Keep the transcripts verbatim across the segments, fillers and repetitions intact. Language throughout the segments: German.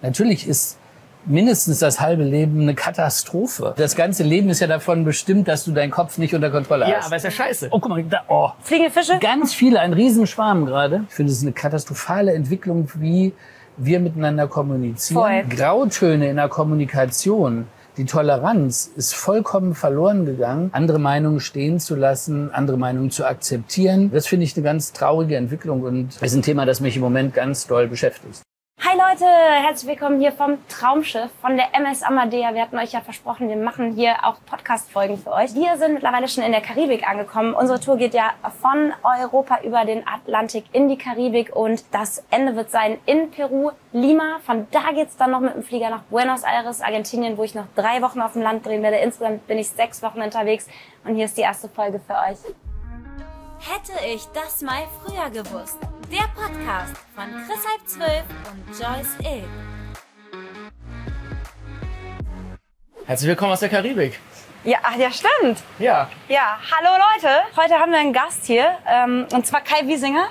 Natürlich ist mindestens das halbe Leben eine Katastrophe. Das ganze Leben ist ja davon bestimmt, dass du deinen Kopf nicht unter Kontrolle hast. Ja, aber ist ja scheiße. Oh, guck mal, da, oh. Fliegende Fische? Ganz viele, ein Riesenschwarm gerade. Ich finde, es ist eine katastrophale Entwicklung, wie wir miteinander kommunizieren. Voll. Grautöne in der Kommunikation. Die Toleranz ist vollkommen verloren gegangen, andere Meinungen stehen zu lassen, andere Meinungen zu akzeptieren. Das finde ich eine ganz traurige Entwicklung und ist ein Thema, das mich im Moment ganz doll beschäftigt. Hi Leute, herzlich willkommen hier vom Traumschiff von der M S Amadea. Wir hatten euch ja versprochen, wir machen hier auch Podcast-Folgen für euch. Wir sind mittlerweile schon in der Karibik angekommen. Unsere Tour geht ja von Europa über den Atlantik in die Karibik und das Ende wird sein in Peru, Lima. Von da geht's dann noch mit dem Flieger nach Buenos Aires, Argentinien, wo ich noch drei Wochen auf dem Land drehen werde. Insgesamt bin ich sechs Wochen unterwegs und hier ist die erste Folge für euch. Hätte ich das mal früher gewusst. Der Podcast von Chris halb zwölf und Joyce Ill. Herzlich willkommen aus der Karibik. Ja, ach, ja, stimmt. Ja. Ja, hallo Leute. Heute haben wir einen Gast hier, ähm, und zwar Kai Wiesinger.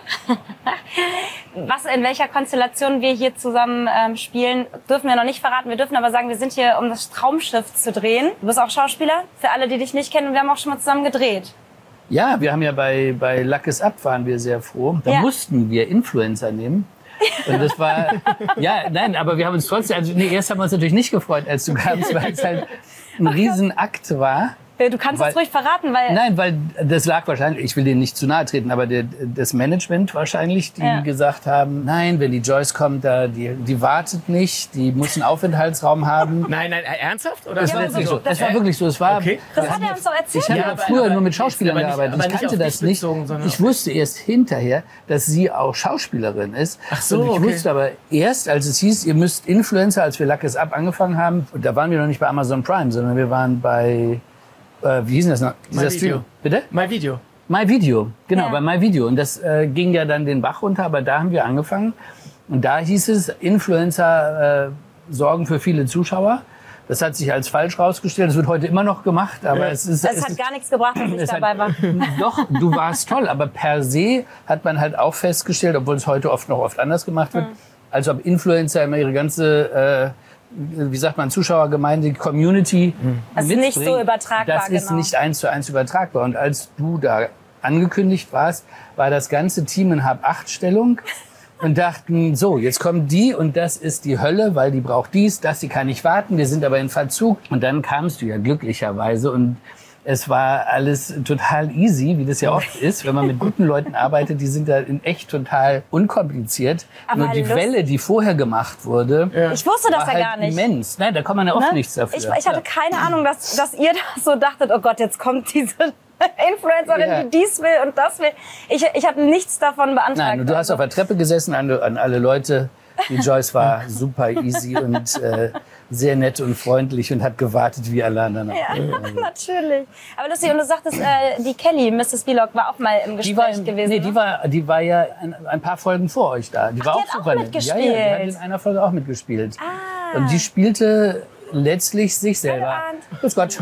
Was, in welcher Konstellation wir hier zusammen ähm, spielen, dürfen wir noch nicht verraten. Wir dürfen aber sagen, wir sind hier, um das Traumschiff zu drehen. Du bist auch Schauspieler, für alle, die dich nicht kennen. Wir haben auch schon mal zusammen gedreht. Ja, wir haben ja bei, bei Luck is Up waren wir sehr froh. Da Ja. mussten wir Influencer nehmen. Und das war, ja, nein, aber wir haben uns trotzdem, also nee, erst haben wir uns natürlich nicht gefreut, als du kamst, weil es halt ein Riesenakt war. Du kannst Weil- das ruhig verraten, weil... Nein, weil das lag wahrscheinlich, ich will denen nicht zu nahe treten, aber der, das Management wahrscheinlich, die Ja. gesagt haben, nein, wenn die Joyce kommt, da, die, die wartet nicht, die muss einen Aufenthaltsraum haben. Nein, nein, ernsthaft? Oder Das Ja, war aber wirklich so- so. Das war wirklich so. Es war, Okay. Das hat er uns doch erzählt. ich habe Ja, ja, aber- früher aber- nur mit Schauspielern aber nicht- gearbeitet. aber Ich nicht kannte auf das dich nicht. bezogen, sondern Ich auf- wusste erst hinterher, dass sie auch Schauspielerin ist. Ach so, Und ich okay. wusste aber erst, als es hieß, ihr müsst Influencer, als wir Luck is Up angefangen haben, und da waren wir noch nicht bei Amazon Prime, sondern wir waren bei, äh, wie hieß denn das noch? Dieser Video. Stream. Bitte? Mein Video. My Video, genau, Ja. bei My Video. Und das äh, ging ja dann den Bach runter, aber da haben wir angefangen. Und da hieß es, Influencer äh, sorgen für viele Zuschauer. Das hat sich als falsch rausgestellt. Das wird heute immer noch gemacht, aber Ja. es ist... Es hat gar nichts gebracht, dass ich es hat- dabei war. Doch, du warst toll, aber per se hat man halt auch festgestellt, obwohl es heute oft noch oft anders gemacht wird, als ob Influencer immer ihre ganze... Äh, wie sagt man, Zuschauergemeinde, die Community Das ist nicht mitbringen. so übertragbar, Das ist genau. nicht eins zu eins übertragbar. Und als du da angekündigt warst, war das ganze Team in Hab-Acht-Stellung und dachten, so, jetzt kommen die und das ist die Hölle, weil die braucht dies, das, die kann nicht warten, wir sind aber in Verzug. Und dann kamst du ja glücklicherweise und es war alles total easy, wie das ja oft ist, wenn man mit guten Leuten arbeitet, die sind da in echt total unkompliziert. Aber Nur die Lust- Welle, die vorher gemacht wurde, Ich wusste das war ja halt gar nicht. immens. Nein, da kann man ja oft Ne? nichts dafür. Ich, ich hatte keine Ahnung, dass, dass ihr da so dachtet, oh Gott, jetzt kommt diese Influencerin, Ja. die dies will und das will. Ich, ich habe nichts davon beantragt. Nein, und du hast auf der Treppe gesessen an, an alle Leute. Die Joyce war super easy und äh, sehr nett und freundlich und hat gewartet wie alle anderen. Ja, natürlich. Aber lustig, und du sagtest, äh, die Kelly, Misses Vlog, war auch mal im Die war, Gespräch im- gewesen. nee, die ne? war, die war ja ein, ein paar Folgen vor euch da. Die war die auch hat auch super nett. mitgespielt. Ja, ja, die hat in einer Folge auch mitgespielt. Ah. Und die spielte letztlich sich selber. Arndt. Grüß Gott.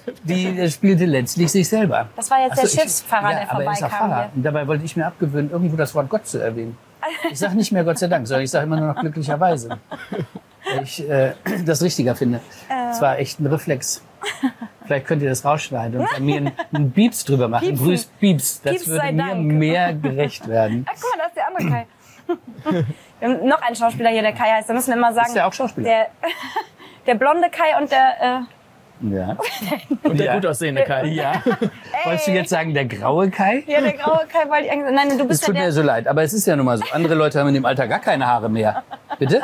Die spielte letztlich sich selber. Das war jetzt Ach so, der ich- Schiffsfahrer, ja, der aber er ist ja vorbeikam Pfarrer. hier. Und dabei wollte ich mir abgewöhnen, irgendwo das Wort Gott zu erwähnen. Ich sage nicht mehr Gott sei Dank, sondern ich sage immer nur noch glücklicherweise. Weil ich äh, das richtiger finde. Es war echt ein Reflex. Vielleicht könnt ihr das rausschneiden und bei mir einen, einen Bieps drüber machen. Piepsen. Grüß Bieps. Das Pieps würde sei mir Dank. mehr gerecht werden. Ah, guck mal, da ist der andere Kai. Wir haben noch einen Schauspieler hier, der Kai heißt. Da müssen wir immer sagen. Ist der auch Schauspieler? Der, der blonde Kai und der... Ja. Und der Ja. gut aussehende Kai. Ja. Wolltest du jetzt sagen, der graue Kai? Äh, ja, der graue Kai wollte ich eigentlich... Nein, du Es bist ja tut der... mir so leid, aber es ist ja nun mal so. Andere Leute haben in dem Alter gar keine Haare mehr. Bitte?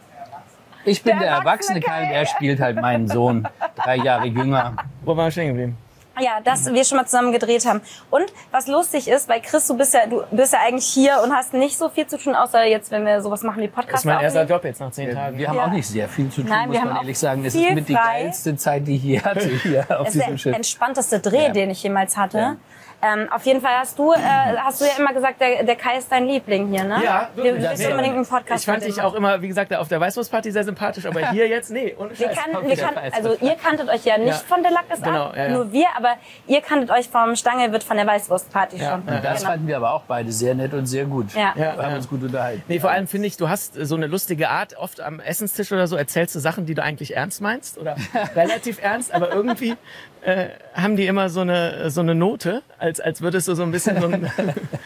Ich bin Der der, erwachsene erwachsene Kai, Kai. der spielt halt meinen Sohn. Drei Jahre jünger. Wo waren wir stehen geblieben? Ja, dass wir schon mal zusammen gedreht haben. Und was lustig ist, weil Chris, du bist ja, du bist ja eigentlich hier und hast nicht so viel zu tun, außer jetzt, wenn wir sowas machen wie Das Podcast ist mein erster aufnehmen. Job jetzt nach zehn Tagen. Wir haben Ja. auch nicht sehr viel zu tun, Nein, muss wir haben man auch ehrlich sagen. Es viel ist mit die frei. geilste Zeit, die ich je hatte hier auf Es ist diesem der Schiff. entspannteste Dreh, Ja. den ich jemals hatte. Ja. Ähm, auf jeden Fall hast du, äh, hast du ja immer gesagt, der, der Kai ist dein Liebling hier, ne? Ja, Wir wirklich. willst Nee, unbedingt einen Podcast Ich fand mit dich dem auch immer, wie gesagt, auf der Weißwurstparty sehr sympathisch, aber hier jetzt, nee, ohne Wir Scheiß. kannten, wir kannten, also ihr kanntet euch ja nicht Ja. von der Lack ist Genau, ab, ja, ja. nur wir, aber ihr kanntet euch vom Stangelwirt von der Weißwurstparty Ja, schon. ja. Das Genau. fanden wir aber auch beide sehr nett und sehr gut. Ja. Wir Ja, haben ja. uns gut unterhalten. Nee, vor allem finde ich, du hast so eine lustige Art. Oft am Essenstisch oder so erzählst du Sachen, die du eigentlich ernst meinst oder relativ ernst, aber irgendwie äh, haben die immer so eine so eine Note, als als würdest du so ein bisschen so ein,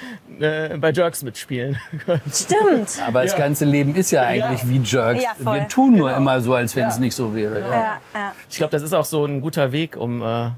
äh, bei Jerks mitspielen. Stimmt. Aber das ganze Leben ist ja eigentlich Ja. wie Jerks. Ja, voll. Wir tun nur immer so, als wenn es nicht so wäre. Ja. Ja, ja. Ich glaube, das ist auch so ein guter Weg, um äh,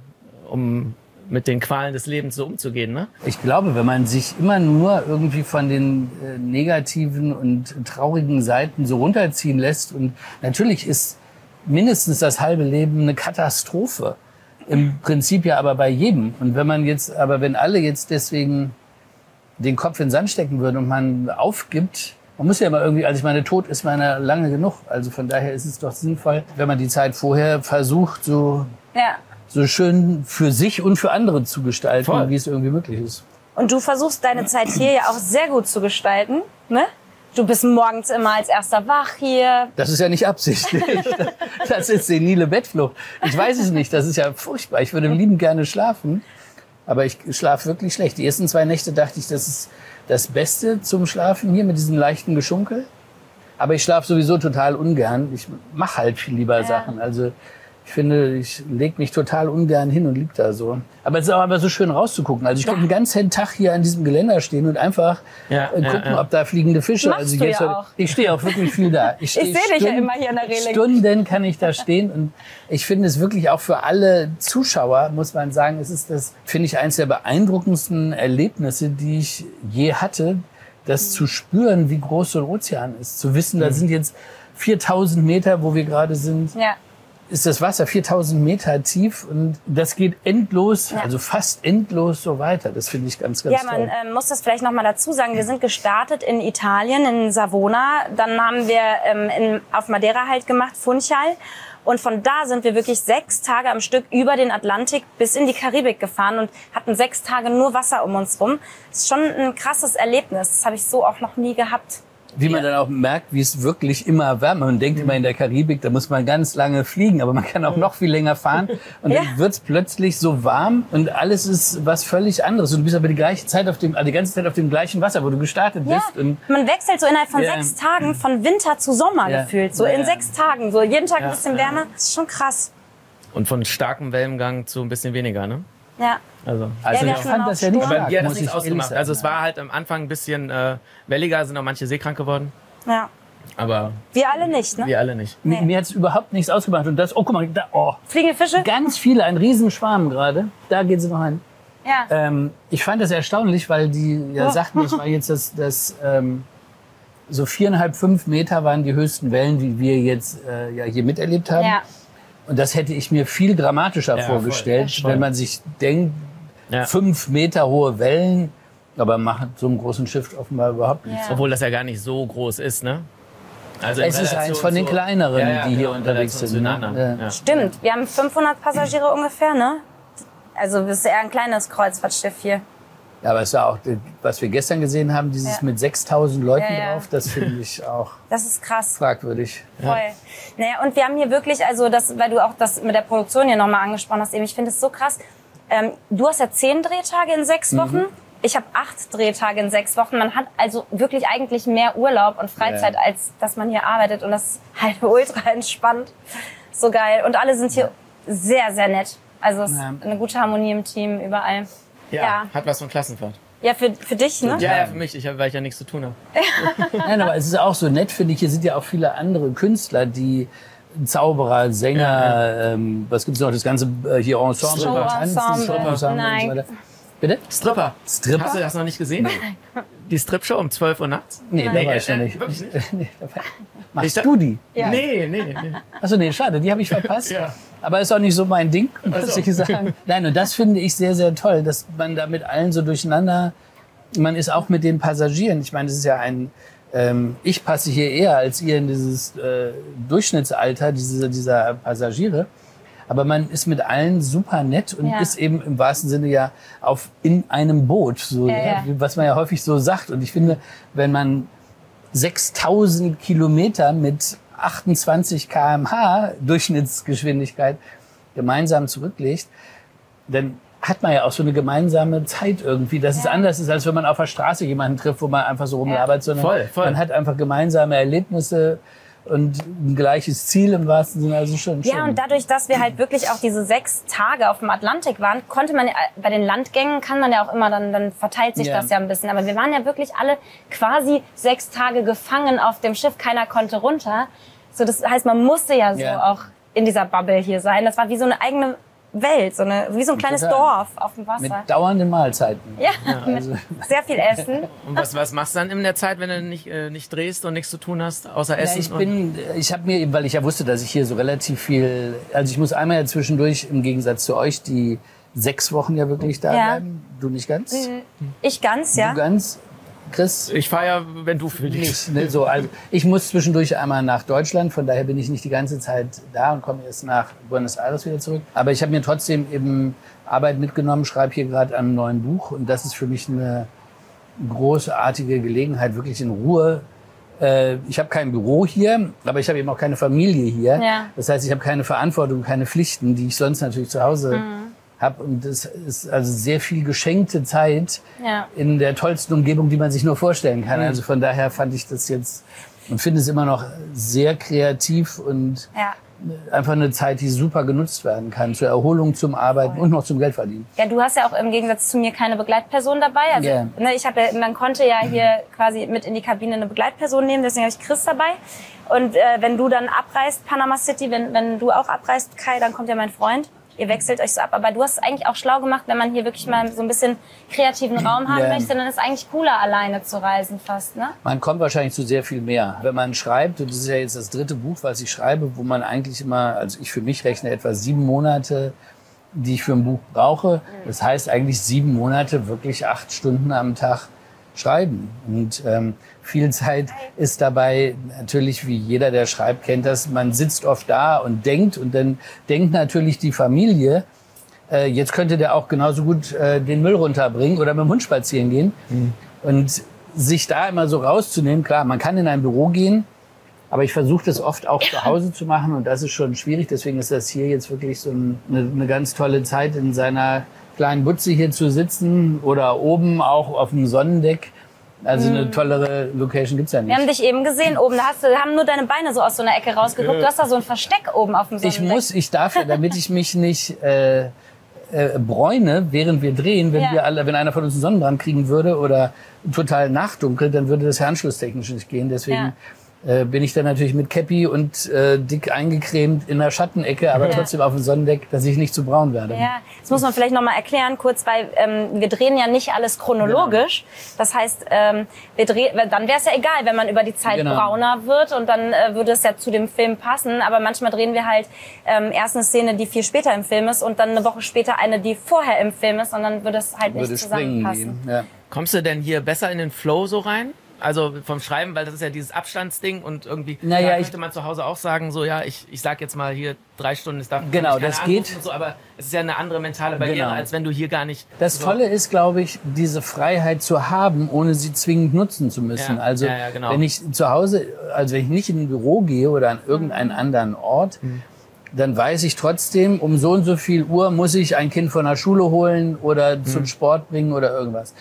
um mit den Qualen des Lebens so umzugehen, ne? Ich glaube, wenn man sich immer nur irgendwie von den äh, negativen und traurigen Seiten so runterziehen lässt, und natürlich ist mindestens das halbe Leben eine Katastrophe. Im Prinzip ja aber bei jedem. Und wenn man jetzt, aber wenn alle jetzt deswegen den Kopf in den Sand stecken würden und man aufgibt, man muss ja immer irgendwie, also ich meine, tot ist man ja lange genug. Also von daher ist es doch sinnvoll, wenn man die Zeit vorher versucht, so, Ja. so schön für sich und für andere zu gestalten, Voll. wie es irgendwie möglich ist. Und du versuchst deine Zeit hier ja auch sehr gut zu gestalten, ne? Du bist morgens immer als erster wach hier. Das ist ja nicht absichtlich. Das ist senile Bettflucht. Ich weiß es nicht. Das ist ja furchtbar. Ich würde liebend gerne schlafen, aber ich schlafe wirklich schlecht. Die ersten zwei Nächte dachte ich, das ist das Beste zum Schlafen hier mit diesem leichten Geschunkel. Aber ich schlafe sowieso total ungern. Ich mache halt viel lieber Sachen. Also ich finde, ich lege mich total ungern hin und lieg da so. Aber es ist auch aber so schön rauszugucken. Also ich könnte den ganzen Tag hier an diesem Geländer stehen und einfach Ja, äh, ja, gucken, ja. ob da fliegende Fische. Machst also du jetzt ja heute- auch. Ich stehe auch wirklich viel da. Ich, Ich sehe dich ja immer hier an der Reling. Stunden kann ich da stehen, und ich finde es wirklich auch für alle Zuschauer, muss man sagen, es ist das, finde ich, eines der beeindruckendsten Erlebnisse, die ich je hatte, das zu spüren, wie groß so ein Ozean ist. Zu wissen, da sind jetzt viertausend Meter, wo wir gerade sind, Ja. ist das Wasser viertausend Meter tief, und das geht endlos, also fast endlos so weiter. Das finde ich ganz, ganz Ja, toll. man ähm, muss das vielleicht noch mal dazu sagen. Wir sind gestartet in Italien, in Savona. Dann haben wir ähm, in, auf Madeira halt gemacht, Funchal. Und von da sind wir wirklich sechs Tage am Stück über den Atlantik bis in die Karibik gefahren und hatten sechs Tage nur Wasser um uns rum. Das ist schon ein krasses Erlebnis. Das habe ich so auch noch nie gehabt. Wie man dann auch merkt, wie es wirklich immer wärmer. Man denkt immer in der Karibik, da muss man ganz lange fliegen, aber man kann auch noch viel länger fahren. Und Ja. dann wird's plötzlich so warm und alles ist was völlig anderes. Und du bist aber die gleiche Zeit auf dem, also die ganze Zeit auf dem gleichen Wasser, wo du gestartet Ja, bist. Und man wechselt so innerhalb von Ja. sechs Tagen von Winter zu Sommer Ja. gefühlt. So Ja, in ja. sechs Tagen. So jeden Tag ein Ja, bisschen ja. wärmer. Das ist schon krass. Und von starkem Wellengang zu ein bisschen weniger, ne? Ja. Also. also wir ich hatten fand auch das ja nicht Sturm. Aber stark, dir hat das muss ich nichts ehrlich ausgemacht. sagen. Also es war halt am Anfang ein bisschen äh, welliger, sind auch manche seekrank geworden. Ja. Aber Wir alle nicht, ne? wir alle nicht. Mir, mir hat's überhaupt nichts ausgemacht. Und das, oh guck mal, da, oh, Fliegende Fische? ganz viele, ein Riesenschwarm gerade. Da geht sie noch hin. Ja. Ähm, ich fand das erstaunlich, weil die ja Oh. sagten, das war jetzt das, das ähm, so viereinhalb, fünf Meter waren die höchsten Wellen, die wir jetzt äh, ja hier miterlebt haben. Ja. Und das hätte ich mir viel dramatischer Ja, voll. vorgestellt, Ja, voll. wenn man sich denkt, Ja. fünf Meter hohe Wellen, aber macht so einem großen Schiff offenbar überhaupt nichts. Ja. Obwohl das ja gar nicht so groß ist, ne? Also in Es ist Relation eins von den zu- kleineren, Ja, ja, die hier genau, in unterwegs Relation sind. zu den Ne? anderen. Ja. Ja. Stimmt, wir haben fünfhundert Passagiere ungefähr, ne? Also das ist eher ein kleines Kreuzfahrtschiff hier. Ja, aber es war auch, was wir gestern gesehen haben, dieses Ja. mit sechstausend Leuten Ja, ja. drauf, das finde ich auch Das ist krass. fragwürdig. Voll. Naja, und wir haben hier wirklich, also das, weil du auch das mit der Produktion hier nochmal angesprochen hast, eben, ich finde es so krass. Ähm, du hast ja zehn Drehtage in sechs Wochen. Ich habe acht Drehtage in sechs Wochen. Man hat also wirklich eigentlich mehr Urlaub und Freizeit, Ja. als dass man hier arbeitet. Und das ist halt ultra entspannt. So geil. Und alle sind hier sehr, sehr nett. Also es ist Ja. eine gute Harmonie im Team, überall. Ja, Ja. hat was von Klassenfahrt. Ja, für, für dich, ne? Ja, ja, für mich, ich hab, weil ich ja nichts zu tun habe. Nein, aber es ist auch so nett, finde ich. Hier sind ja auch viele andere Künstler, die Zauberer, Sänger, Ja, Ähm, was gibt's noch? Das ganze äh, hier Ensemble, Show Tanzen, Ensemble. Strip-Ensemble und Nein. so weiter. Bitte? Stripper. Stripper? Hast du das noch nicht gesehen? Die Strip-Show um zwölf Uhr nachts? Nee, da Nee, war ich noch äh, nicht. wirklich Nee, da war- Machst Ich da- du die? Ja. Nee, nee, nee. Achso, nee, schade, die habe ich verpasst. Ja. Aber ist auch nicht so mein Ding, muss so. ich sagen. Nein, und das finde ich sehr, sehr toll, dass man da mit allen so durcheinander, man ist auch mit den Passagieren. Ich meine, das ist ja ein, ähm, ich passe hier eher als ihr in dieses äh, Durchschnittsalter dieser, dieser Passagiere. aber man ist mit allen super nett und Ja. ist eben im wahrsten Sinne ja auf in einem Boot, so, Ja, ja, ja. was man ja häufig so sagt. Und ich finde, wenn man sechstausend Kilometer mit achtundzwanzig Kilometer pro Stunde Durchschnittsgeschwindigkeit gemeinsam zurücklegt, dann hat man ja auch so eine gemeinsame Zeit irgendwie, dass es anders ist, als wenn man auf der Straße jemanden trifft, wo man einfach so rumlabert, sondern Voll, voll. man hat einfach gemeinsame Erlebnisse und ein gleiches Ziel im wahrsten Sinne. Also schon, Ja, schon. und dadurch, dass wir halt wirklich auch diese sechs Tage auf dem Atlantik waren, konnte man ja, bei den Landgängen kann man ja auch immer, dann, dann verteilt sich Ja. das ja ein bisschen. Aber wir waren ja wirklich alle quasi sechs Tage gefangen auf dem Schiff. Keiner konnte runter. So, das heißt, man musste ja so Ja. auch in dieser Bubble hier sein. Das war wie so eine eigene Welt, so eine, wie so ein kleines Total. Dorf auf dem Mit Wasser. dauernden Mahlzeiten. Ja, also- mit sehr viel Essen. Und was, was machst du dann in der Zeit, wenn du nicht, äh, nicht drehst und nichts zu tun hast, außer Ja, Essen? ich bin, ich habe mir, eben, weil ich ja wusste, dass ich hier so relativ viel, also ich muss einmal ja zwischendurch im Gegensatz zu euch die sechs Wochen ja wirklich da Ja. bleiben. Du nicht ganz? Ich ganz, ja. Du ganz? Chris? ich fahre ja, wenn du für dich. Nicht, ne? So, also ich muss zwischendurch einmal nach Deutschland, von daher bin ich nicht die ganze Zeit da und komme erst nach Buenos Aires wieder zurück. Aber ich habe mir trotzdem eben Arbeit mitgenommen, schreibe hier gerade an einem neuen Buch und das ist für mich eine großartige Gelegenheit, wirklich in Ruhe. Äh, ich habe kein Büro hier, aber ich habe eben auch keine Familie hier. Ja. Das heißt, ich habe keine Verantwortung, keine Pflichten, die ich sonst natürlich zu Hause habe. Und das ist also sehr viel geschenkte Zeit Ja. in der tollsten Umgebung, die man sich nur vorstellen kann. Also von daher fand ich das jetzt und finde es immer noch sehr kreativ und Ja. einfach eine Zeit, die super genutzt werden kann zur Erholung, zum Arbeiten und noch zum Geldverdienen. Ja, du hast ja auch im Gegensatz zu mir keine Begleitperson dabei. Also, Ja. ne, ich habe ja, man konnte ja hier quasi mit in die Kabine eine Begleitperson nehmen, deswegen habe ich Chris dabei. Und äh, wenn du dann abreist, Panama City, wenn, wenn du auch abreist, Kai, dann kommt ja mein Freund. Ihr wechselt euch so ab. Aber du hast es eigentlich auch schlau gemacht, wenn man hier wirklich mal so ein bisschen kreativen Raum haben Ja. möchte, dann ist es eigentlich cooler, alleine zu reisen fast, ne? Man kommt wahrscheinlich zu sehr viel mehr. Wenn man schreibt, und das ist ja jetzt das dritte Buch, was ich schreibe, wo man eigentlich immer, also ich für mich rechne etwa sieben Monate, die ich für ein Buch brauche. Das heißt eigentlich sieben Monate, wirklich acht Stunden am Tag schreiben. Und ähm, viel Zeit ist dabei natürlich, wie jeder, der schreibt, kennt das, man sitzt oft da und denkt und dann denkt natürlich die Familie, äh, jetzt könnte der auch genauso gut äh, den Müll runterbringen oder mit dem Hund spazieren gehen. Mhm. Und sich da immer so rauszunehmen, klar, man kann in ein Büro gehen, aber ich versuche das oft auch zu Hause zu machen und das ist schon schwierig. Deswegen ist das hier jetzt wirklich so ein, eine, eine ganz tolle Zeit, in seiner kleinen Butze hier zu sitzen oder oben auch auf dem Sonnendeck. Also eine tollere Location gibt's ja nicht. Wir haben dich eben gesehen oben, da hast du, haben nur deine Beine so aus so einer Ecke rausgeguckt. Du hast da so ein Versteck oben auf dem Sonnendeck. Ich muss, ich darf ja, damit ich mich nicht äh, äh, bräune, während wir drehen, wenn Ja. wir alle, wenn einer von uns einen Sonnenbrand kriegen würde oder total nachdunkelt, dann würde das anschlusstechnisch nicht gehen. Deswegen äh, bin ich dann natürlich mit Käppi und äh, dick eingecremt in der Schattenecke, aber Ja. trotzdem auf dem Sonnendeck, dass ich nicht zu braun werde. Ja, das muss man vielleicht noch mal erklären, kurz, weil ähm, wir drehen ja nicht alles chronologisch. Das heißt, ähm, wir drehen, dann wäre es ja egal, wenn man über die Zeit Genau. brauner wird und dann äh, würde es ja zu dem Film passen. Aber manchmal drehen wir halt ähm, erst eine Szene, die viel später im Film ist und dann eine Woche später eine, die vorher im Film ist und dann würde es halt nicht Würde springen zusammenpassen. gehen. Ja. Kommst du denn hier besser in den Flow so rein? Also vom Schreiben, weil das ist ja dieses Abstandsding und irgendwie Naja, da ich- könnte man zu Hause auch sagen, so ja, ich, ich sag jetzt mal hier drei Stunden, es darf Genau, mich keiner das anrufen geht. und so, aber es ist ja eine andere mentale Barriere, Genau. als wenn du hier gar nicht... Das so, Tolle ist, glaube ich, diese Freiheit zu haben, ohne sie zwingend nutzen zu müssen. Ja, also ja, ja, genau. wenn ich zu Hause, also wenn ich nicht in ein Büro gehe oder an irgendeinen anderen Ort, dann weiß ich trotzdem, um so und so viel Uhr muss ich ein Kind von der Schule holen oder zum Sport bringen oder irgendwas.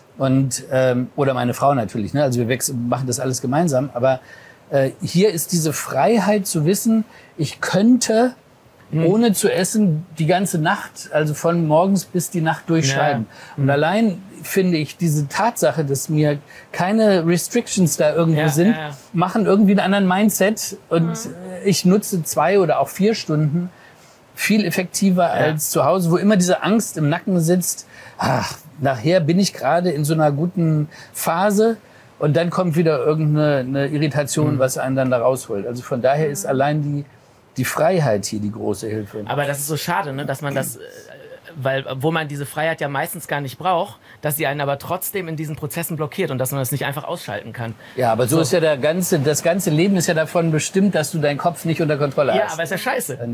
Und ähm, oder meine Frau natürlich, ne? Also wir wechseln, machen das alles gemeinsam. Aber äh, hier ist diese Freiheit zu wissen, ich könnte ohne zu essen die ganze Nacht, also von morgens bis die Nacht durchschreiben. Ja. Und allein finde ich diese Tatsache, dass mir keine Restrictions da irgendwo Ja, sind, ja, ja. machen irgendwie einen anderen Mindset und äh, ich nutze zwei oder auch vier Stunden viel effektiver als zu Hause, wo immer diese Angst im Nacken sitzt. Ach, nachher bin ich gerade in so einer guten Phase und dann kommt wieder irgendeine eine Irritation, was einen dann da rausholt. Also von daher ist allein die, die Freiheit hier die große Hilfe. Aber das ist so schade, ne, dass man das, äh, weil wo man diese Freiheit ja meistens gar nicht braucht, dass sie einen aber trotzdem in diesen Prozessen blockiert und dass man das nicht einfach ausschalten kann. Ja, aber so, ist ja der ganze, das ganze Leben ist ja davon bestimmt, dass du deinen Kopf nicht unter Kontrolle Ja, hast. aber ist ja scheiße.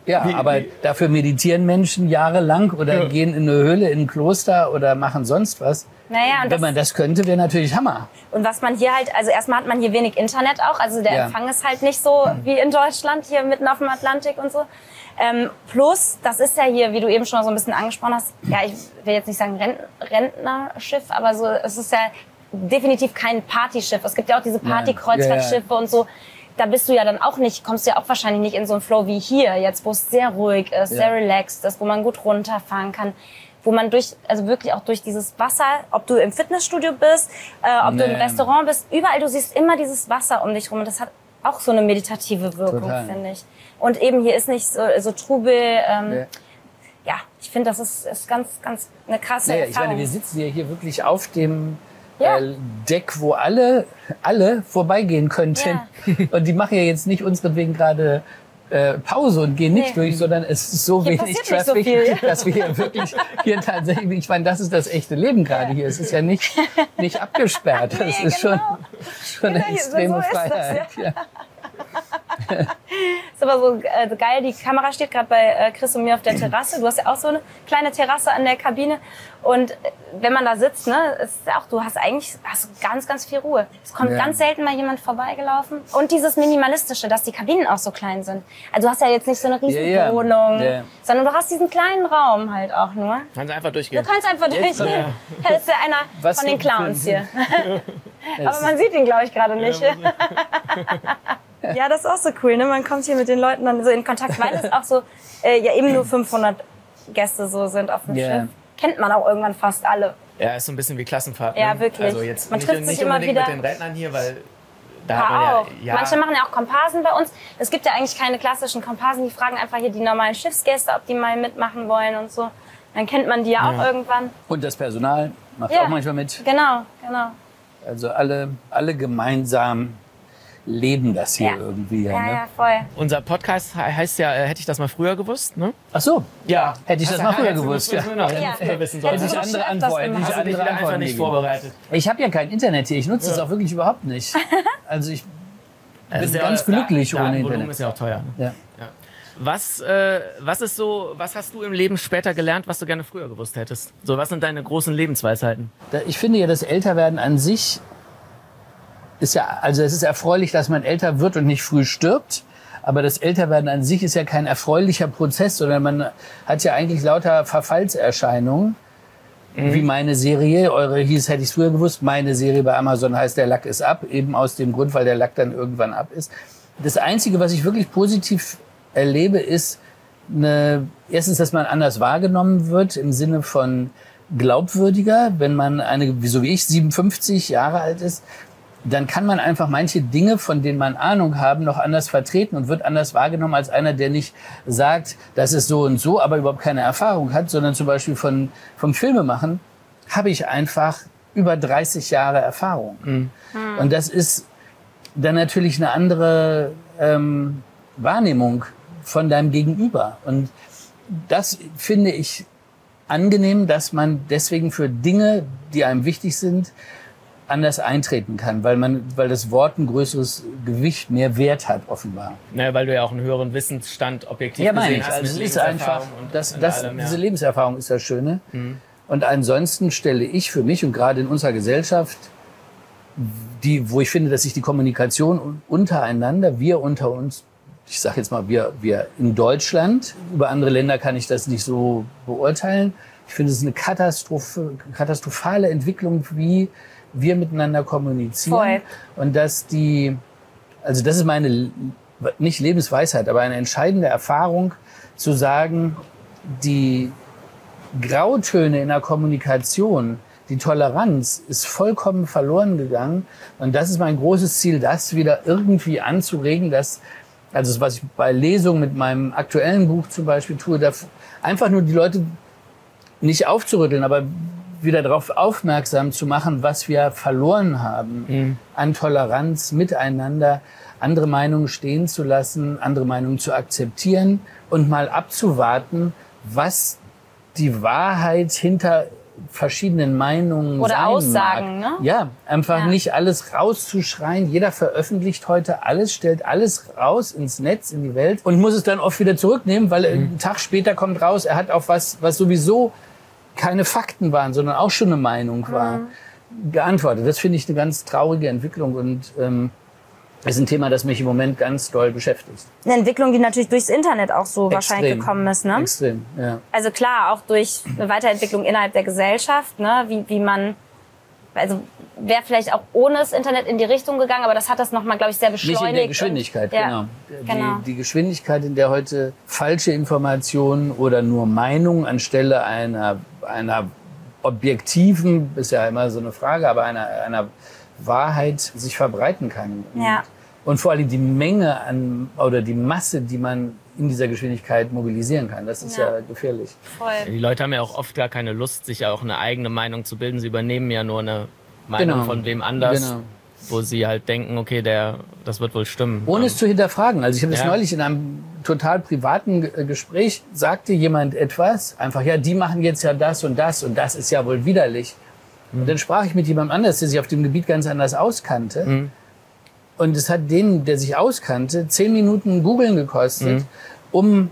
Ja, Wie- aber wie- dafür meditieren Menschen jahrelang oder Ja. gehen in eine Höhle, in ein Kloster oder machen sonst was. Naja, und Wenn das, man das könnte, wäre natürlich Hammer. und was man hier halt, also erstmal hat man hier wenig Internet auch, also der Ja. Empfang ist halt nicht so wie in Deutschland, hier mitten auf dem Atlantik und so. Ähm, plus, das ist ja hier, wie du eben schon so ein bisschen angesprochen hast, ja, ich will jetzt nicht sagen Rent Rentnerschiff, aber so, es ist ja definitiv kein Partyschiff. Es gibt ja auch diese Partykreuzfahrtschiffe Ja, ja. und so. Da bist du ja dann auch nicht, kommst du ja auch wahrscheinlich nicht in so einen Flow wie hier, jetzt wo es sehr ruhig ist, Ja. sehr relaxed ist, wo man gut runterfahren kann. Wo man durch, also wirklich auch durch dieses Wasser, ob du im Fitnessstudio bist, äh, ob du im Nee. Restaurant bist, überall, du siehst immer dieses Wasser um dich rum. Und das hat auch so eine meditative Wirkung, Total. finde ich. Und eben hier ist nicht so, so Trubel. Ähm, Ja. ja, ich finde, das ist, ist ganz, ganz eine krasse Naja, ich Erfahrung. meine, wir sitzen ja hier wirklich auf dem Ja. äh, Deck, wo alle, alle vorbeigehen könnten. Und die machen ja jetzt nicht unseretwegen gerade äh, Pause und gehen nicht Nee. durch, sondern es ist so Hier wenig passiert nicht so Traffic, viel, ja. dass wir hier wirklich hier tatsächlich, ich meine, das ist das echte Leben gerade hier. Es ist ja nicht, nicht abgesperrt. Das Nee, ist genau. schon, schon eine Genau, so extreme ist das, Freiheit. ja. Ist aber so äh, so geil, die Kamera steht gerade bei äh, Chris und mir auf der Terrasse. Du hast ja auch so eine kleine Terrasse an der Kabine. Und äh, wenn man da sitzt, ne, ist ja auch, du hast eigentlich hast du ganz, ganz viel Ruhe. Es kommt Ja. ganz selten mal jemand vorbeigelaufen. Und dieses Minimalistische, dass die Kabinen auch so klein sind. Also du hast ja jetzt nicht so eine riesen Ja, ja. Wohnung, Ja. sondern du hast diesen kleinen Raum halt auch nur. Kannst einfach Du durchgehen. kannst einfach durchgehen. ja. Das ist ja einer Was von den für- Clowns hier. Es Aber man sieht ihn, glaube ich, gerade nicht. Ja, das ist auch so cool, ne? Man kommt hier mit den Leuten dann so in Kontakt, weil es auch so, äh, ja eben nur fünfhundert Gäste so sind auf dem Ja. Schiff. Kennt man auch irgendwann fast alle. Ja, ist so ein bisschen wie Klassenfahrt. Ja, ne? wirklich. Also jetzt Man nicht, trifft sich nicht immer unbedingt wieder. mit den Rentnern hier, weil da Ja, hat man auch. ja, ja Manche machen ja auch Komparsen bei uns. Es gibt ja eigentlich keine klassischen Komparsen. Die fragen einfach hier die normalen Schiffsgäste, ob die mal mitmachen wollen und so. Dann kennt man die ja auch Ja. irgendwann. Und das Personal macht Ja. auch manchmal mit. Genau, genau. Also alle, alle gemeinsam leben das hier Ja. irgendwie. Ja, ne? ja, voll. Unser Podcast he- heißt ja, äh, hätte ich das mal früher gewusst, ne? Ach so. Ja. Hätte ich das mal früher gewusst, ja. Ja. Ja. Früher wissen Hätte sollen. ich ich auch schon andere öfters Antworten, gemacht. ich Hast du dich andere wieder einfach Antworten nicht gegeben. vorbereitet. Ich habe ja kein Internet hier. Ich nutze es auch wirklich überhaupt nicht. Also ich Das bin ist ja- ganz glücklich da, ohne Datenvolumen Internet. ist ja auch teuer. Ne? Ja. Ja. Was, äh, was ist so, was hast du im Leben später gelernt, was du gerne früher gewusst hättest? So, was sind deine großen Lebensweisheiten? Da- Ich finde ja, das Älterwerden an sich ist ja, also es ist erfreulich, dass man älter wird und nicht früh stirbt. Aber das Älterwerden an sich ist ja kein erfreulicher Prozess, sondern man hat ja eigentlich lauter Verfallserscheinungen. Wie meine Serie, eure hieß, hätte ich es früher gewusst, meine Serie bei Amazon heißt Der Lack ist ab, eben aus dem Grund, weil der Lack dann irgendwann ab ist. Das Einzige, was ich wirklich positiv erlebe, ist eine, erstens, dass man anders wahrgenommen wird im Sinne von glaubwürdiger, wenn man eine, so wie ich, siebenundfünfzig Jahre alt ist, dann kann man einfach manche Dinge, von denen man Ahnung haben, noch anders vertreten und wird anders wahrgenommen als einer, der nicht sagt, das ist so und so, aber überhaupt keine Erfahrung hat, sondern zum Beispiel von, vom Filmemachen habe ich einfach über dreißig Jahre Erfahrung. Mhm. Und das ist dann natürlich eine andere ähm, Wahrnehmung von deinem Gegenüber. Und das finde ich angenehm, dass man deswegen für Dinge, die einem wichtig sind, anders eintreten kann, weil man, weil das Wort ein größeres Gewicht, mehr Wert hat offenbar. Ne, weil du ja auch einen höheren Wissensstand objektiv Ja, meine gesehen ich. hast. Also es mit ist einfach, Lebenserfahrung und- das, und das, allem, ja. diese Lebenserfahrung ist das Schöne. Und ansonsten stelle ich für mich und gerade in unserer Gesellschaft, die, wo ich finde, dass sich die Kommunikation untereinander, wir unter uns, ich sage jetzt mal, wir, wir in Deutschland, über andere Länder kann ich das nicht so beurteilen. Ich finde es ist eine Katastrophe, katastrophale Entwicklung, wie wir miteinander kommunizieren. Voll. Und dass die, also das ist meine, nicht Lebensweisheit, aber eine entscheidende Erfahrung, zu sagen, die Grautöne in der Kommunikation, die Toleranz ist vollkommen verloren gegangen. Und das ist mein großes Ziel, das wieder irgendwie anzuregen, dass, also was ich bei Lesungen mit meinem aktuellen Buch zum Beispiel tue, dass einfach nur die Leute nicht aufzurütteln, aber wieder darauf aufmerksam zu machen, was wir verloren haben Mhm. an Toleranz miteinander, andere Meinungen stehen zu lassen, andere Meinungen zu akzeptieren und mal abzuwarten, was die Wahrheit hinter verschiedenen Meinungen Oder sein Aussagen, mag. ne? Ja, einfach Ja. nicht alles rauszuschreien. Jeder veröffentlicht heute alles, stellt alles raus ins Netz, in die Welt und muss es dann oft wieder zurücknehmen, weil mhm. einen Tag später kommt raus, er hat auf was, was sowieso keine Fakten waren, sondern auch schon eine Meinung war, mhm. geantwortet. Das finde ich eine ganz traurige Entwicklung und ähm, ist ein Thema, das mich im Moment ganz doll beschäftigt. Eine Entwicklung, die natürlich durchs Internet auch so Extrem. wahrscheinlich gekommen ist, ne? Extrem, ja. Also klar, auch durch eine Weiterentwicklung innerhalb der Gesellschaft, ne? Wie, wie man, also wäre vielleicht auch ohne das Internet in die Richtung gegangen, aber das hat das nochmal, glaube ich, sehr beschleunigt. Nicht in der Geschwindigkeit, und, ja, genau. genau. Die, die Geschwindigkeit, in der heute falsche Informationen oder nur Meinung anstelle einer, einer objektiven, ist ja immer so eine Frage, aber einer, einer Wahrheit sich verbreiten kann. Ja. Und vor allem die Menge an, oder die Masse, die man in dieser Geschwindigkeit mobilisieren kann. Das ist ja, ja gefährlich. Voll. Die Leute haben ja auch oft gar keine Lust, sich auch eine eigene Meinung zu bilden. Sie übernehmen ja nur eine Meinung genau. von wem anders, genau. wo sie halt denken, okay, der, das wird wohl stimmen. Ohne es zu hinterfragen. Also ich habe das ja. neulich in einem total privaten Gespräch, sagte jemand etwas, einfach, ja, die machen jetzt ja das und das und das ist ja wohl widerlich. Mhm. Und dann sprach ich mit jemandem anders, der sich auf dem Gebiet ganz anders auskannte. Mhm. Und es hat den, der sich auskannte, zehn Minuten googeln gekostet, mhm. um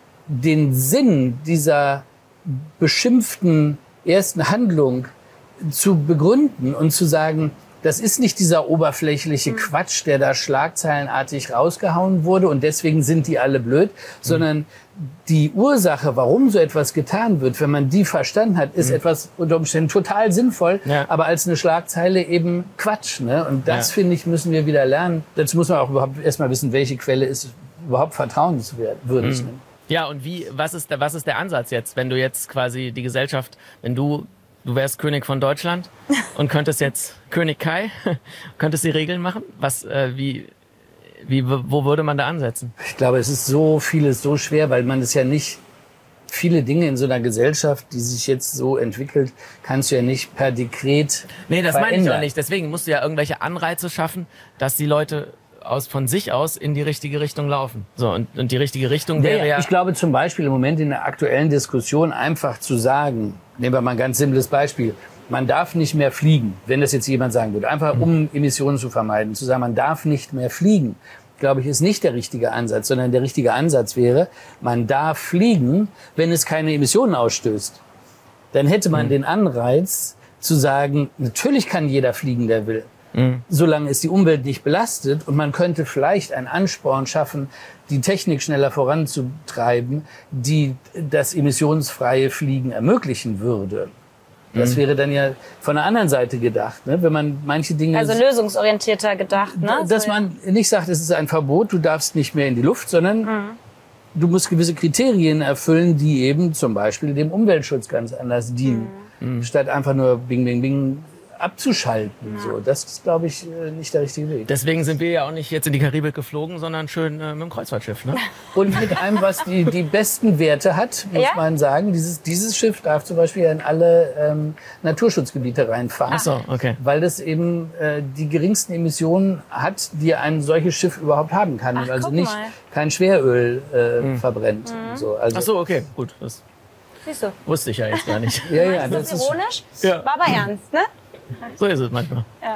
den Sinn dieser beschimpften ersten Handlung zu begründen und zu sagen, das ist nicht dieser oberflächliche mhm. Quatsch, der da schlagzeilenartig rausgehauen wurde und deswegen sind die alle blöd, mhm. sondern die Ursache, warum so etwas getan wird, wenn man die verstanden hat, ist mhm. etwas unter Umständen total sinnvoll, ja. aber als eine Schlagzeile eben Quatsch. Ne? Und das, ja. finde ich, müssen wir wieder lernen. Dazu muss man auch überhaupt erstmal wissen, welche Quelle ist überhaupt vertrauenswürdig. Mhm. Ne? Ja, und wie, was ist, der, was ist der Ansatz jetzt, wenn du jetzt quasi die Gesellschaft, wenn du Du wärst König von Deutschland und könntest jetzt König Kai, könntest die Regeln machen? Was, äh, wie, wie, wo würde man da ansetzen? Ich glaube, es ist so vieles so schwer, weil man es ja nicht, viele Dinge in so einer Gesellschaft, die sich jetzt so entwickelt, kannst du ja nicht per Dekret Nee, das verändern. meine ich auch nicht. Deswegen musst du ja irgendwelche Anreize schaffen, dass die Leute aus, von sich aus in die richtige Richtung laufen. So, und, und die richtige Richtung wäre ja, ja... Ich glaube zum Beispiel im Moment in der aktuellen Diskussion einfach zu sagen, nehmen wir mal ein ganz simples Beispiel, man darf nicht mehr fliegen, wenn das jetzt jemand sagen würde, einfach um Emissionen zu vermeiden, zu sagen, man darf nicht mehr fliegen, glaube ich, ist nicht der richtige Ansatz, sondern der richtige Ansatz wäre, man darf fliegen, wenn es keine Emissionen ausstößt. Dann hätte man mhm. den Anreiz zu sagen, natürlich kann jeder fliegen, der will. Mhm. Solange es die Umwelt nicht belastet und man könnte vielleicht einen Ansporn schaffen, die Technik schneller voranzutreiben, die das emissionsfreie Fliegen ermöglichen würde. Das mhm. wäre dann ja von der anderen Seite gedacht, ne? Wenn man manche Dinge... Also lösungsorientierter gedacht, ne? Dass man nicht sagt, es ist ein Verbot, du darfst nicht mehr in die Luft, sondern mhm. du musst gewisse Kriterien erfüllen, die eben zum Beispiel dem Umweltschutz ganz anders dienen. Mhm. Statt einfach nur bing, bing, bing abzuschalten. Ja. So, das ist, glaube ich, nicht der richtige Weg. Deswegen sind wir ja auch nicht jetzt in die Karibik geflogen, sondern schön äh, mit dem Kreuzfahrtschiff. Ne? Und mit einem, was die, die besten Werte hat, muss ja? man sagen. Dieses, dieses Schiff darf zum Beispiel in alle ähm, Naturschutzgebiete reinfahren. Ach so, okay. Weil das eben äh, die geringsten Emissionen hat, die ein solches Schiff überhaupt haben kann. Ach, also guck nicht mal. kein Schweröl äh, mhm. verbrennt. Mhm. So, also Ach so, okay, gut. Das Siehst du. wusste ich ja jetzt gar nicht. ja, ja, ist das, das ironisch? Ist, ja. War aber ernst, ne? So ist es manchmal. Ja.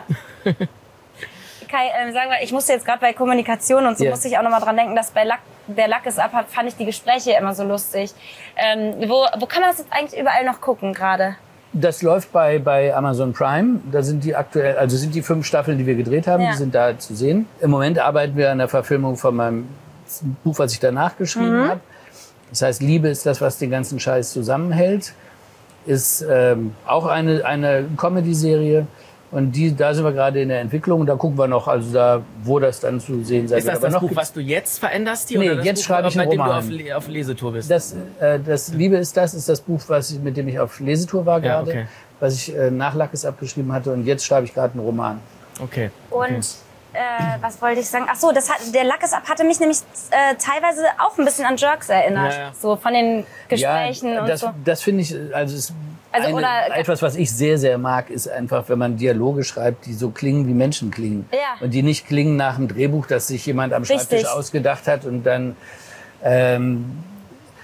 Kai, ähm, sagen wir, ich musste jetzt gerade bei Kommunikation und so yeah. musste ich auch noch mal dran denken, dass bei Lack, der Lack ist ab, fand ich die Gespräche immer so lustig. Ähm, wo, wo kann man das jetzt eigentlich überall noch gucken gerade? Das läuft bei, bei Amazon Prime. Da sind die aktuell, also sind die fünf Staffeln, die wir gedreht haben, Ja. die sind da zu sehen. Im Moment arbeiten wir an der Verfilmung von meinem Buch, was ich danach geschrieben Mhm. habe. Das heißt, Liebe ist das, was den ganzen Scheiß zusammenhält. Ist ähm, auch eine, eine Comedy-Serie. Und die, da sind wir gerade in der Entwicklung. Da gucken wir noch, also da, wo das dann zu sehen sein Ist wird. das Aber das noch Buch, gibt's- was du jetzt veränderst hier? Nee, oder das jetzt Buch, schreibe ich bei einen dem Roman. du auf, Le- auf Lesetour bist? Das, äh, das Liebe ist das, ist das Buch, was ich, mit dem ich auf Lesetour war Ja, gerade. okay. Was ich äh, nach Lackes abgeschrieben hatte. Und jetzt schreibe ich gerade einen Roman. Okay. Und okay. äh, was wollte ich sagen? Ach so, das hat, der Lack ist ab hatte mich nämlich äh, teilweise auch ein bisschen an Jerks erinnert. Ja, ja. So von den Gesprächen ja, und das, so. das finde ich, also, ist Also, eine, oder- etwas, was ich sehr, sehr mag, ist einfach, wenn man Dialoge schreibt, die so klingen, wie Menschen klingen. Ja. Und die nicht klingen nach einem Drehbuch, das sich jemand am Richtig. Schreibtisch ausgedacht hat und dann, ähm,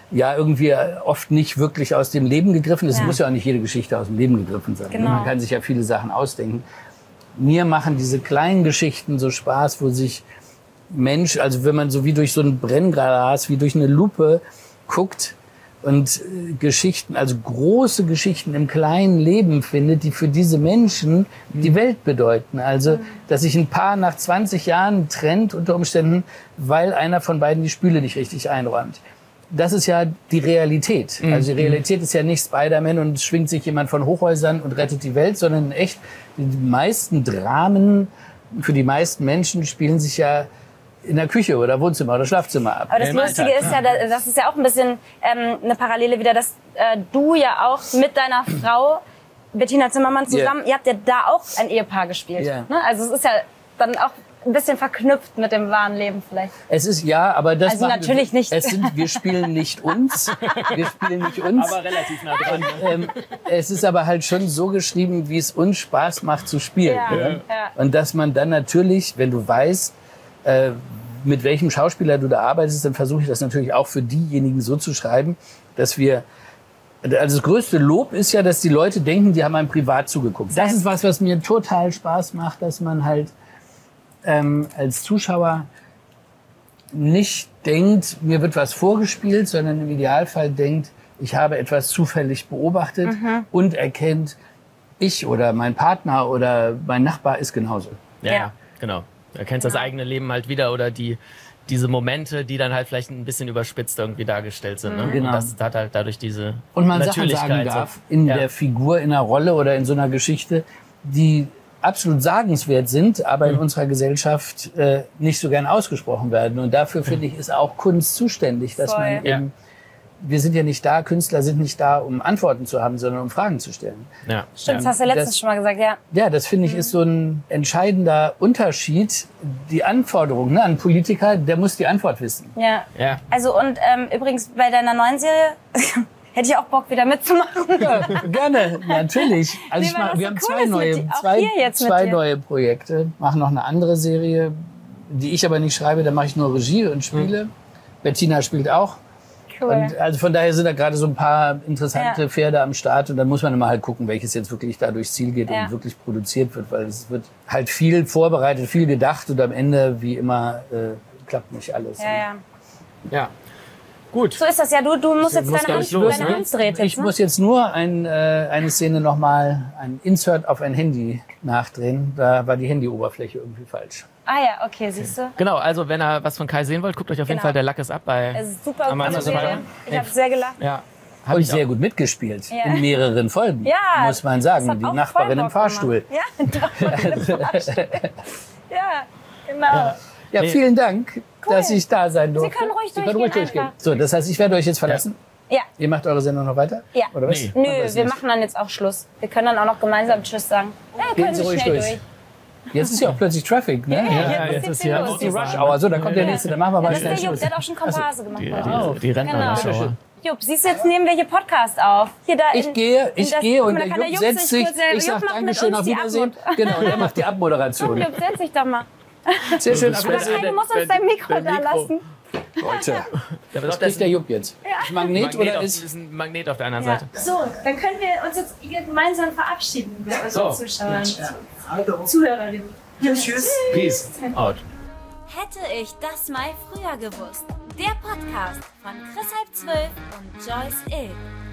ja irgendwie oft nicht wirklich aus dem Leben gegriffen ist. Es Ja. muss ja auch nicht jede Geschichte aus dem Leben gegriffen sein. Genau. Man kann sich ja viele Sachen ausdenken. Mir machen diese kleinen Geschichten so Spaß, wo sich Mensch, also wenn man so wie durch so ein Brennglas, wie durch eine Lupe guckt und äh, Geschichten, also große Geschichten im kleinen Leben findet, die für diese Menschen die Welt bedeuten. Also, dass sich ein Paar nach zwanzig Jahren trennt unter Umständen, weil einer von beiden die Spüle nicht richtig einräumt. Das ist ja die Realität. Also die Realität ist ja nicht Spider-Man und es schwingt sich jemand von Hochhäusern und rettet die Welt, sondern echt, die meisten Dramen für die meisten Menschen spielen sich ja in der Küche oder Wohnzimmer oder Schlafzimmer ab. Aber das Im Lustige Alltag, ist ja, da- das ist ja auch ein bisschen ähm, eine Parallele wieder, dass äh, du ja auch mit deiner Frau Bettina Zimmermann zusammen, Ja. ihr habt ja da auch ein Ehepaar gespielt. Ja. Ne? Also es ist ja dann auch ein bisschen verknüpft mit dem wahren Leben vielleicht. Es ist ja, aber das Also machen natürlich wir, nicht. Es sind, wir spielen nicht uns, wir spielen nicht uns. Aber relativ nah dran. Ähm, es ist aber halt schon so geschrieben, wie es uns Spaß macht zu spielen. Ja, Ja. ja. Und dass man dann natürlich, wenn du weißt, äh, mit welchem Schauspieler du da arbeitest, dann versuche ich das natürlich auch für diejenigen so zu schreiben, dass wir, also das größte Lob ist ja, dass die Leute denken, die haben einem privat zugeguckt. Das ist was, was mir total Spaß macht, dass man halt ähm, als Zuschauer nicht denkt, mir wird was vorgespielt, sondern im Idealfall denkt, ich habe etwas zufällig beobachtet und erkennt, ich oder mein Partner oder mein Nachbar ist genauso. Ja, Ja. ja, genau. Du erkennst das eigene Leben halt wieder oder die, diese Momente, die dann halt vielleicht ein bisschen überspitzt irgendwie dargestellt sind. Ne? Genau. Und das hat halt dadurch diese Und man Sachen Natürlichkeit. sagen darf in Ja. der Figur, in einer Rolle oder in so einer Geschichte, die absolut sagenswert sind, aber in unserer Gesellschaft äh, nicht so gern ausgesprochen werden. Und dafür, finde ich, ist auch Kunst zuständig, dass Voll. man Ja. eben, wir sind ja nicht da, Künstler sind nicht da, um Antworten zu haben, sondern um Fragen zu stellen. Ja. Stimmt, das hast du letztens das- schon mal gesagt, ja. Ja, das finde ich ist so ein entscheidender Unterschied. Die Anforderung ne, an Politiker, der muss die Antwort wissen. Ja. Ja. Also und ähm, übrigens bei deiner neuen Serie hätte ich auch Bock wieder mitzumachen. Ja, gerne, natürlich. Also Nee, ich weil mach, das wir so haben cool zwei ist mit neue, dir- auch zwei, hier jetzt mit zwei dir. neue Projekte. Machen noch eine andere Serie, die ich aber nicht schreibe. Da mache ich nur Regie und spiele. Bettina spielt auch. Cool. Und also von daher sind da gerade so ein paar interessante Ja. Pferde am Start. Und dann muss man immer halt gucken, welches jetzt wirklich da durchs Ziel geht Ja. und wirklich produziert wird. Weil es wird halt viel vorbereitet, viel gedacht und am Ende, wie immer, äh, klappt nicht alles. Ja, ja. Ja. Gut. So ist das ja. Du, du musst jetzt muss deine gleich Hand, los, deine ne? Hand drehen. Ich muss jetzt nur ein, äh, eine Szene nochmal, ein Insert auf ein Handy nachdrehen. Da war die Handyoberfläche irgendwie falsch. Ah ja, okay, siehst du. Genau, also wenn ihr was von Kai sehen wollt, guckt euch auf jeden Genau. Fall der Lack ist ab bei Es ist super Amazon gute Serie. Prime. Ich habe sehr gelacht. Ja. Hab Und ich sehr auch. gut mitgespielt Ja. in mehreren Folgen, Ja, muss man das sagen. hat Die auch Nachbarin voll im Bock Fahrstuhl. gemacht. Ja, die Nachbarin im Fahrstuhl. Ja, genau. Ja, Nee. vielen Dank, dass ich da sein durfte. können ruhig Sie können ruhig durchgehen durchgehen. einfach. So, das heißt, ich werde euch jetzt verlassen. Ja. Ihr macht eure Sendung noch weiter? Ja. Oder was? Nee. Nö, Man weiß wir nicht. machen dann jetzt auch Schluss. Wir können dann auch noch gemeinsam Tschüss sagen. Ja, wir Gehen können Sie ruhig schnell durch. durch. Jetzt ist ja auch plötzlich Traffic, ne? Ja, Ja, jetzt, jetzt ist ist viel hier los. Die Rush Hour. So, da kommt der nächste. Dann machen wir mal Das ist schnell der Jupp, Schluss. der hat auch schon Komparse gemacht. Die, heute. die, die Rentner-Show. Jupp, siehst du, jetzt nehmen wir hier Podcast auf. Hier, da Ich in- gehe, in ich das- gehe und da der kann Jupp setzt sich. kurz, der Ich Jupp sag macht mit Dankeschön, uns auf die Wiedersehen. Abmod. Genau, der macht die Abmoderation. Jupp, setz dich doch mal. Sehr schön, auf Das Wiedersehen. Nein, du musst uns dein Mikro dein da Mikro. lassen. Leute, Da was kriegt der Jupp jetzt? Ist Magnet, Magnet oder auf, ist... ist ein Magnet auf der anderen Seite. So, dann können wir uns jetzt hier gemeinsam verabschieden mit unseren So. Zuschauern, Zuhörerinnen. Ja, tschüss. Peace out. Hätte ich das mal früher gewusst. Der Podcast von Chris halb zwölf und Joyce Ill.